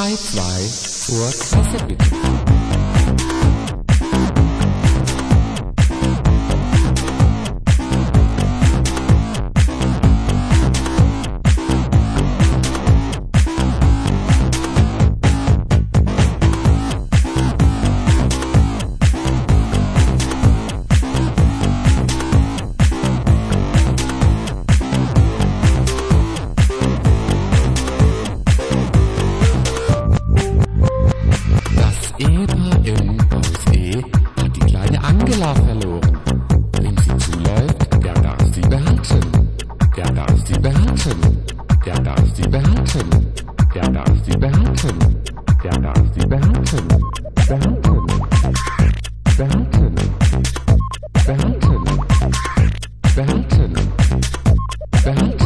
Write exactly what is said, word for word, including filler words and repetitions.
drei zwei zur Kasse bitte. Im Haus E hat die kleine Angela verloren. Wem sie zuläuft, der darf sie behalten. Der darf sie behalten. Der darf sie behalten. Der darf sie behalten. Der darf sie behalten. Behalten. Behalten. Behalten. Behalten. Behalten.